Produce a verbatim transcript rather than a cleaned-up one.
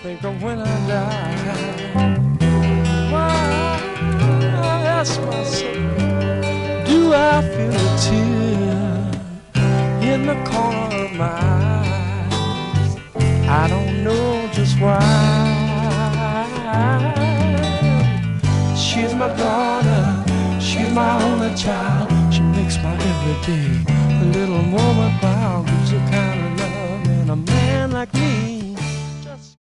think of when I die. Why, I ask myself, do I feel a tear in the corner of my eyes? I don't know just why. She's my daughter, she's my only child. She makes my every day a little moment